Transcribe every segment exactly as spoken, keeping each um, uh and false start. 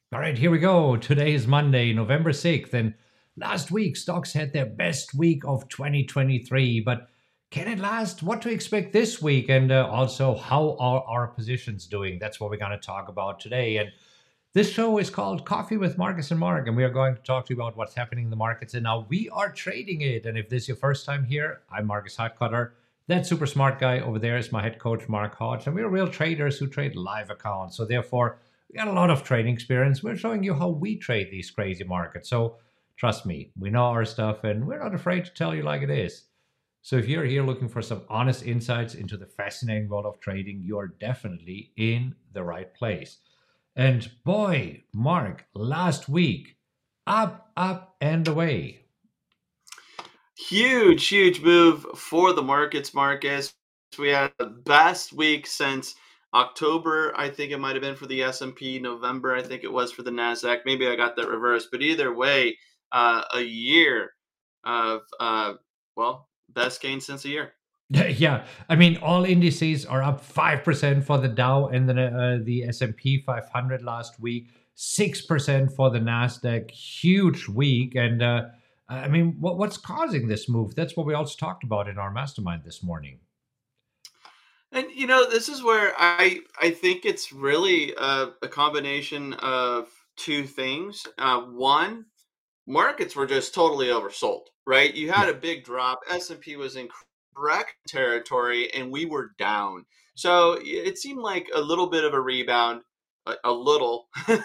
All right, here we go. Today is Monday, November sixth, and last week stocks had their best week of twenty twenty-three. But can it last? What to expect this week? And uh, also, how are our positions doing? That's what we're going to talk about today. And this show is called Coffee with Marcus and Mark, and we are going to talk to you about what's happening in the markets. And now we are trading it. And if this is your first time here, I'm Marcus Hotcutter. That super smart guy over there is my head coach, Mark Hodge. And we're real traders who trade live accounts. So therefore, we got a lot of trading experience. We're showing you how we trade these crazy markets. So trust me, we know our stuff and we're not afraid to tell you like it is. So if you're here looking for some honest insights into the fascinating world of trading, you're definitely in the right place. And boy, Mark, last week, up, up, and away. Huge, huge move for the markets, Marcus. We had the best week since October. I think it might have been for the S and P. November, I think it was for the NASDAQ. Maybe I got that reversed. But either way, uh, a year of, uh, well, best gain since a year. Yeah, I mean, all indices are up five percent for the Dow and the, uh, the S and P five hundred last week, six percent for the NASDAQ. Huge week. And uh, I mean, what, what's causing this move? That's what we also talked about in our mastermind this morning. And you know, this is where I I think it's really a, a combination of two things. Uh, one, markets were just totally oversold, right? You had Yeah. a big drop. S and P was in correct territory, and we were down. So it seemed like a little bit of a rebound, a, a little,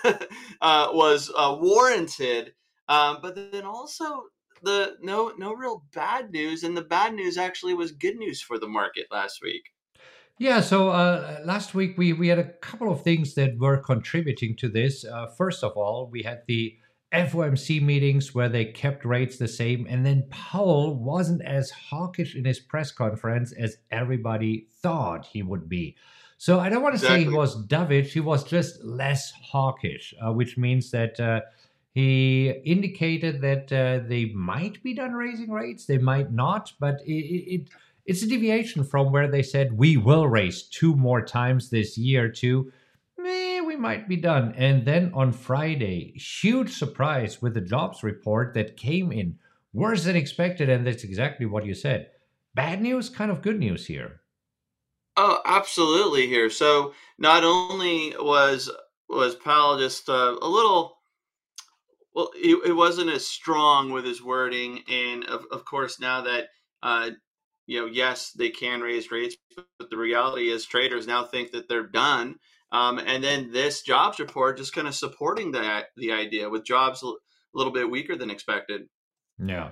uh, was uh, warranted. Um, but then also the no no real bad news, and the bad news actually was good news for the market last week. Yeah, so uh, last week we, we had a couple of things that were contributing to this. Uh, first of all, we had the F O M C meetings where they kept rates the same, and then Powell wasn't as hawkish in his press conference as everybody thought he would be. So I don't want to say he Exactly. was dovish, he was just less hawkish, uh, which means that uh, he indicated that uh, they might be done raising rates, they might not, but it, it, it's a deviation from where they said we will raise two more times this year to eh, we might be done. And then on Friday, huge surprise with the jobs report that came in worse than expected. And that's exactly what you said. Bad news, kind of good news here. Oh, absolutely here. So not only was was Powell just uh, a little well, it, it wasn't as strong with his wording, and of of course now that uh, you know, yes, they can raise rates, but the reality is traders now think that they're done. Um, and then this jobs report just kind of supporting that the idea with jobs a little bit weaker than expected. Yeah.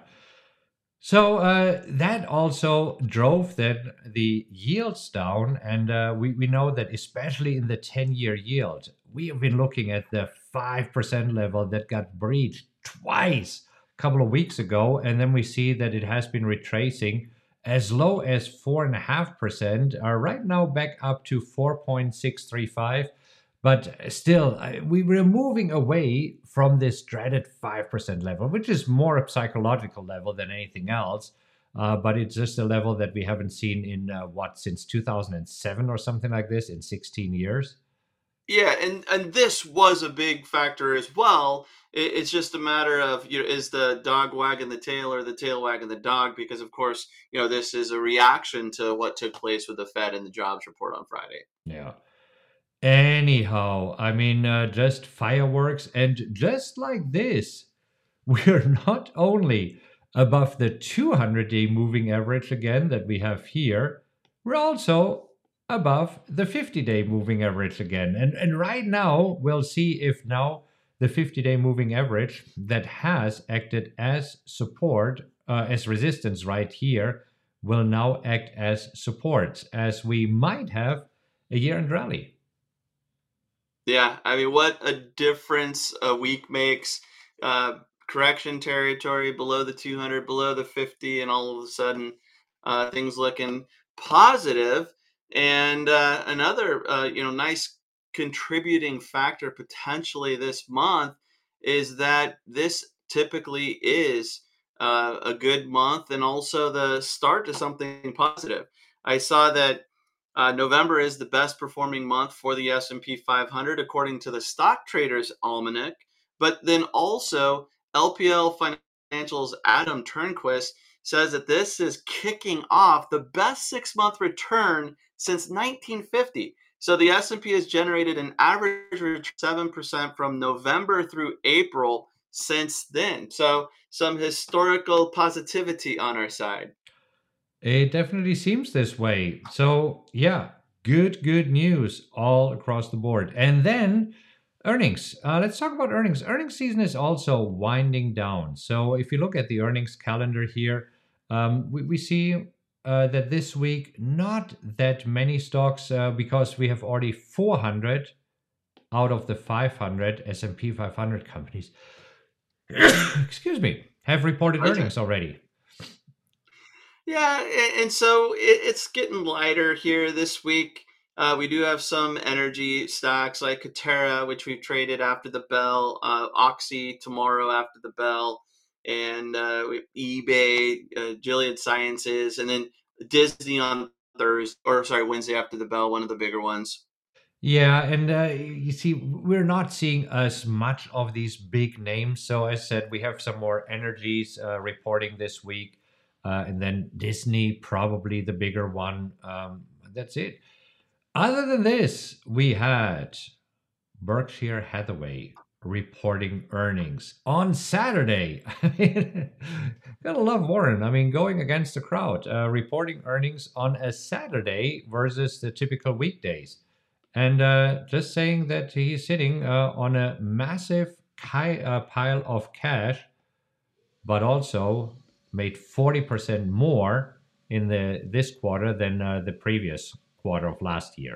So uh, that also drove then the yields down, and uh, we we know that especially in the ten-year yield, we have been looking at the five percent level that got breached twice a couple of weeks ago, and then we see that it has been retracing as low as four and a half percent. Are right now back up to four point six three five. But still, I- we we're moving away from this dreaded five percent level, which is more a psychological level than anything else. Uh, but it's just a level that we haven't seen in uh, what, since two thousand seven or something like this, in sixteen years. Yeah, and and this was a big factor as well. It, it's just a matter of, you know, is the dog wagging the tail or the tail wagging the dog? Because of course, you know, this is a reaction to what took place with the Fed and the jobs report on Friday. Yeah. Anyhow, I mean, uh, just fireworks. And just like this, we're not only above the two hundred day moving average again that we have here, we're also above the fifty day moving average again. And, and right now, we'll see if now the fifty day moving average that has acted as support, uh, as resistance right here, will now act as support, as we might have a year end rally. Yeah, I mean, what a difference a week makes. Uh, correction territory below the two hundred, below the fifty, and all of a sudden, uh, things looking positive. And uh, another, uh, you know, nice contributing factor potentially this month is that this typically is uh, a good month and also the start to something positive. I saw that Uh, November is the best performing month for the S and P five hundred according to the Stock Traders Almanac. But then also L P L Financial's Adam Turnquist says that this is kicking off the best six-month return since nineteen fifty. So the S and P has generated an average return of seven percent from November through April since then. So some historical positivity on our side. It definitely seems this way. So, yeah, good, good news all across the board. And then earnings. Uh, let's talk about earnings. Earnings season is also winding down. So, if you look at the earnings calendar here, um, we, we see uh, that this week, not that many stocks, uh, because we have already four hundred out of the five hundred S and P five hundred companies, excuse me, have reported earnings already. Yeah, and so it's getting lighter here this week. Uh, we do have some energy stocks like Katera, which we've traded after the bell, uh, Oxy tomorrow after the bell, and uh, eBay, uh, Gilead Sciences, and then Disney on Thursday, or sorry, Wednesday after the bell, one of the bigger ones. Yeah, and uh, you see, we're not seeing as much of these big names. So as I said, we have some more energies uh, reporting this week. Uh, and then Disney, probably the bigger one. Um, that's it. Other than this, we had Berkshire Hathaway reporting earnings on Saturday. Gotta love Warren. I mean, going against the crowd, uh, reporting earnings on a Saturday versus the typical weekdays. And uh, just saying that he's sitting uh, on a massive ki- uh, pile of cash, but also made forty percent more in the this quarter than uh, the previous quarter of last year.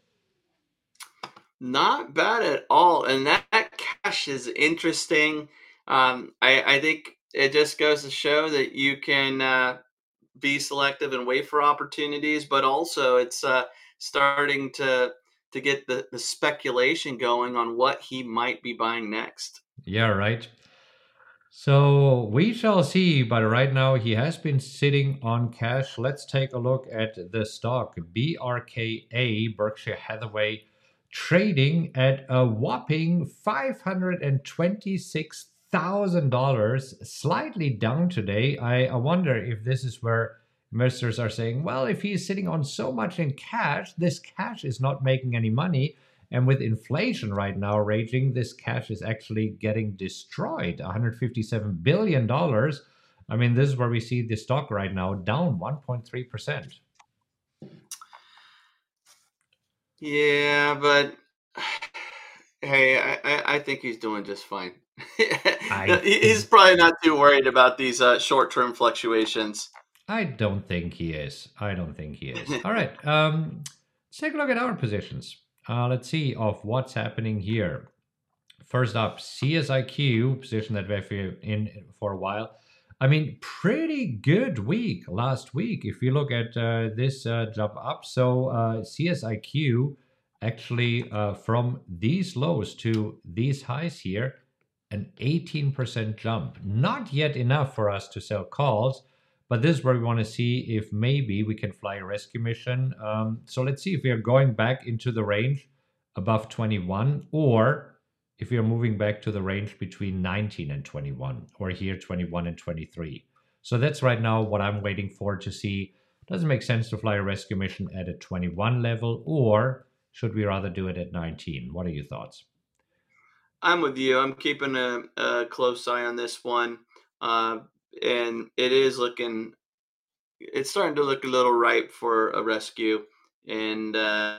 Not bad at all. And that, that cash is interesting. Um, I, I think it just goes to show that you can uh, be selective and wait for opportunities, but also it's uh, starting to to get the, the speculation going on what he might be buying next. Yeah, right. So we shall see, but right now he has been sitting on cash. Let's take a look at the stock B R K A, Berkshire Hathaway, trading at a whopping five hundred twenty-six thousand dollars, slightly down today. I, I wonder if this is where investors are saying, well, if he's sitting on so much in cash, this cash is not making any money. And with inflation right now raging, this cash is actually getting destroyed. one hundred fifty-seven billion dollars. I mean, this is where we see the stock right now down one point three percent. Yeah, but hey, I, I think he's doing just fine. I He's think, probably not too worried about these uh, short-term fluctuations. I don't think he is. I don't think he is. All right. Um, let's take a look at our positions. Uh, let's see of what's happening here. First up, C S I Q, position that we've been in for a while. I mean, pretty good week last week. If you look at uh, this uh, jump up, so uh, C S I Q actually uh, from these lows to these highs here, an eighteen percent jump. Not yet enough for us to sell calls, but this is where we want to see if maybe we can fly a rescue mission. Um, so let's see if we are going back into the range above twenty-one, or if we are moving back to the range between nineteen and twenty-one, or here twenty-one and twenty-three. So that's right now what I'm waiting for to see. Does it make sense to fly a rescue mission at a twenty-one level, or should we rather do it at nineteen? What are your thoughts? I'm with you. I'm keeping a, a close eye on this one. Uh, and it is looking, it's starting to look a little ripe for a rescue. And uh,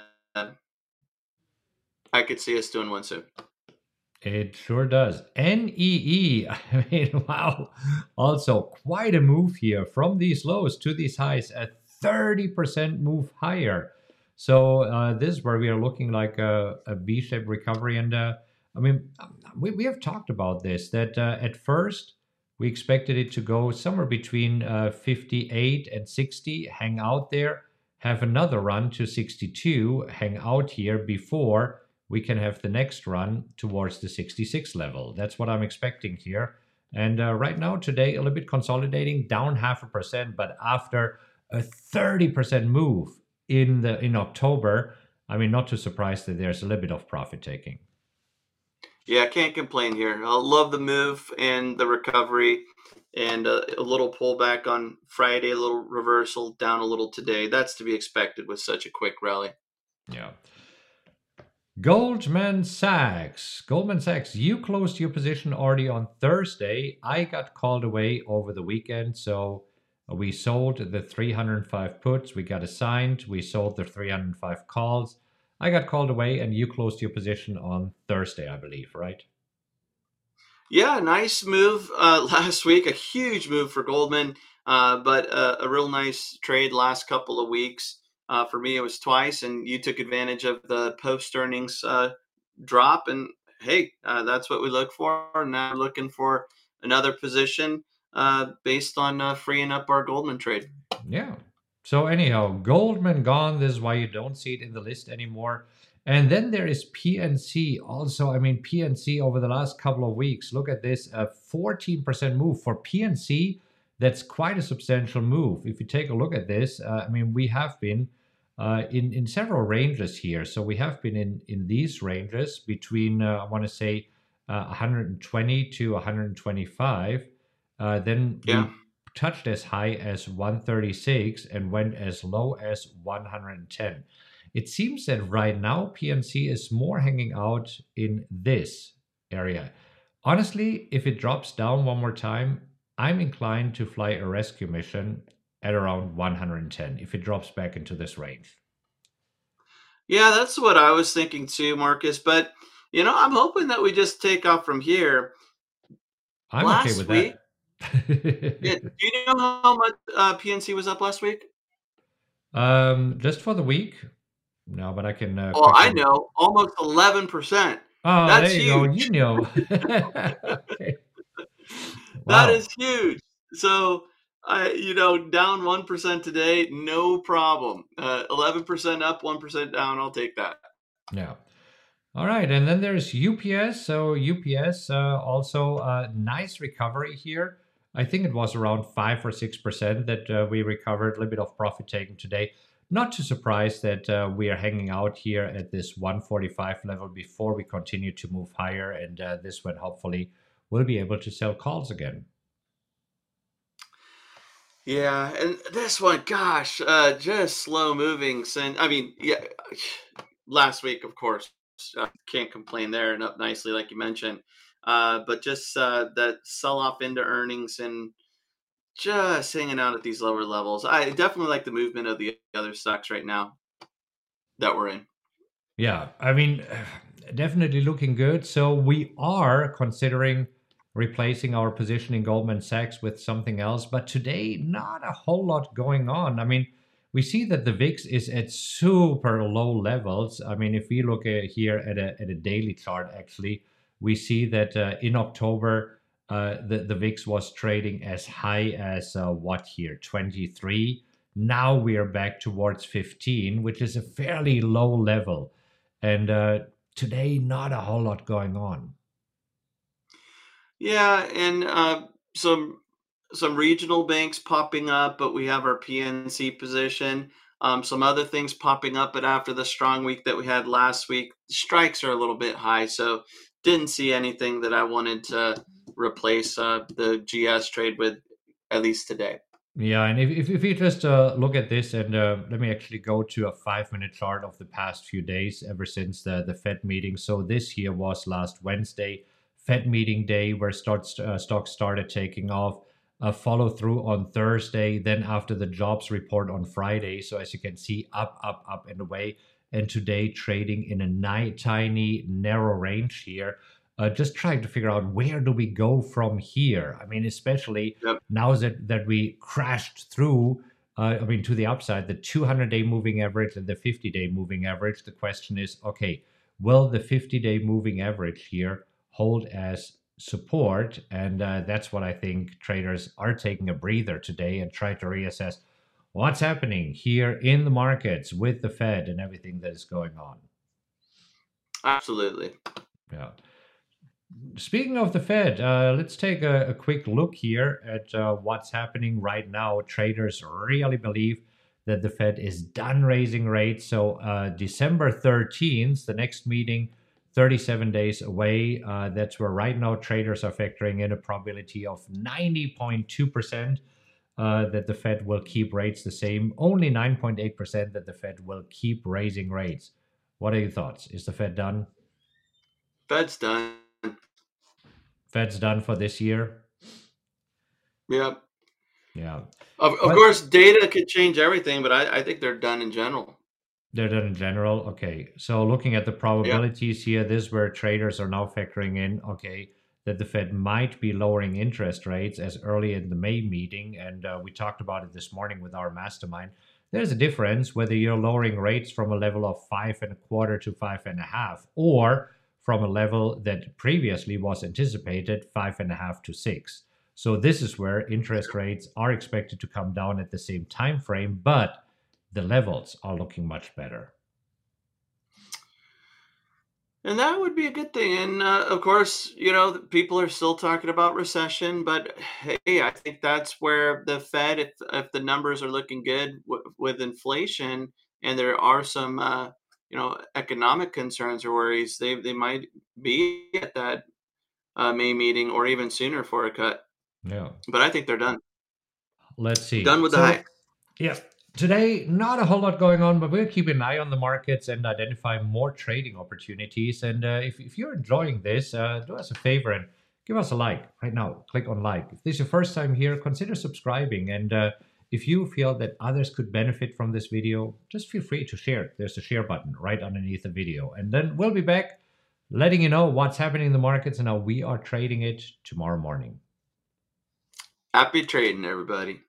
I could see us doing one soon. It sure does. N E E. I mean, wow. Also, quite a move here from these lows to these highs, a thirty percent move higher. So, uh, this is where we are looking like a, a V-shaped recovery. And uh, I mean, we, we have talked about this that uh, at first we expected it to go somewhere between uh, fifty-eight and sixty, hang out there, have another run to sixty-two, hang out here before we can have the next run towards the sixty-six level. That's what I'm expecting here. And uh, right now, today, a little bit consolidating, down half a percent, but after a thirty percent move in the in October, I mean, not too surprised that there's a little bit of profit taking. Yeah, can't complain here. I love the move and the recovery, and a, a little pullback on Friday, a little reversal down a little today. That's to be expected with such a quick rally. Yeah. Goldman Sachs. Goldman Sachs, you closed your position already on Thursday. I got called away over the weekend, so we sold the three hundred five puts. We got assigned. We sold the three hundred five calls. I got called away, and you closed your position on Thursday, I believe, right? Yeah, nice move uh, last week. A huge move for Goldman, uh, but uh, a real nice trade last couple of weeks. Uh, for me, it was twice, and you took advantage of the post earnings uh, drop. And hey, uh, that's what we look for. Now we're looking for another position uh, based on uh, freeing up our Goldman trade. Yeah. So anyhow, Goldman gone. This is why you don't see it in the list anymore. And then there is P N C also. I mean, P N C over the last couple of weeks, look at this, a fourteen percent move for P N C. That's quite a substantial move. If you take a look at this, uh, I mean, we have been uh, in, in several ranges here. So we have been in, in these ranges between, uh, I want to say, uh, one hundred twenty to one hundred twenty-five. Uh, then Yeah. we touched as high as one thirty-six and went as low as one hundred ten. It seems that right now P N C is more hanging out in this area. Honestly, if it drops down one more time, I'm inclined to fly a rescue mission at around one hundred ten if it drops back into this range. Yeah, that's what I was thinking too, Marcus. But, you know, I'm hoping that we just take off from here. I'm okay Last with week, that. yeah, do you know how much uh, P N C was up last week? um, just for the week? No, but I can uh, Well, I quickly. know, almost eleven percent. Oh, That's there you go. huge. You know. Okay. That Wow. is huge. So, I, you know, down one percent today, no problem. Uh, eleven percent up, one percent down. I'll take that. Yeah. All right, and then there's U P S. So U P S uh, also a nice recovery here. I think it was around five or six percent that uh, we recovered. A little bit of profit taken today. Not too surprised that uh, we are hanging out here at this one forty-five level before we continue to move higher, and uh, this one hopefully we'll be able to sell calls again. Yeah, and this one, gosh, uh, just slow moving. Since I mean, yeah, last week, of course, uh, can't complain there, and up nicely, like you mentioned. Uh, but just uh, that sell off into earnings and just hanging out at these lower levels. I definitely like the movement of the other stocks right now that we're in. Yeah, I mean, definitely looking good. So we are considering replacing our position in Goldman Sachs with something else, but today not a whole lot going on. I mean, we see that the V I X is at super low levels. I mean, if we look at here at a at a daily chart, actually, we see that uh, in October uh, the the V I X was trading as high as uh, what here twenty-three. Now we are back towards fifteen, which is a fairly low level. And uh, today, not a whole lot going on. Yeah, and uh, some some regional banks popping up, but we have our P N C position. Um, some other things popping up, but after the strong week that we had last week, strikes are a little bit high, so didn't see anything that I wanted to replace uh, the G S trade with, at least today. Yeah, and if, if, if you just uh, look at this, and uh, let me actually go to a five minute chart of the past few days, ever since the, the Fed meeting. So this here was last Wednesday, Fed meeting day, where starts, uh, stocks started taking off. A follow through on Thursday, then after the jobs report on Friday. So as you can see, up, up, up and away. And today trading in a ni- tiny, narrow range here. Uh, just trying to figure out where do we go from here. I mean, especially Yep. now that that we crashed through, uh, I mean, to the upside, the two hundred day moving average and the fifty day moving average. The question is, okay, will the fifty day moving average here hold as support? And uh, that's what I think traders are taking a breather today and try to reassess what's happening here in the markets with the Fed and everything that is going on. Absolutely. Yeah. Speaking of the Fed, uh, let's take a, a quick look here at uh, what's happening right now. Traders really believe that the Fed is done raising rates. So uh, December thirteenth, the next meeting, thirty-seven days away. Uh, that's where right now traders are factoring in a probability of ninety point two percent uh, that the Fed will keep rates the same. Only nine point eight percent that the Fed will keep raising rates. What are your thoughts? Is the Fed done? Fed's done. Fed's done for this year? Yep. Yeah. Of, of course, data could change everything, but I, I think they're done in general. They're done in general? Okay. So looking at the probabilities yep. here, this is where traders are now factoring in, okay, that the Fed might be lowering interest rates as early in the May meeting. And uh, we talked about it this morning with our mastermind. There's a difference whether you're lowering rates from a level of five and a quarter to five and a half, or from a level that previously was anticipated, five and a half to six. So this is where interest rates are expected to come down at the same time frame, but the levels are looking much better. And that would be a good thing. And uh, of course, you know, people are still talking about recession, but hey, I think that's where the Fed, if, if the numbers are looking good w- with inflation, and there are some, uh, you know, economic concerns or worries, they they might be at that uh, May meeting or even sooner for a cut. Yeah. But I think they're done. Let's see. Done with so, the hype. Yeah. Today, not a whole lot going on, but we'll keep an eye on the markets and identify more trading opportunities. And uh, if, if you're enjoying this, uh, do us a favor and give us a like right now. Click on like. If this is your first time here, consider subscribing. And uh, if you feel that others could benefit from this video, just feel free to share it. There's a share button right underneath the video. And then we'll be back letting you know what's happening in the markets and how we are trading it tomorrow morning. Happy trading, everybody.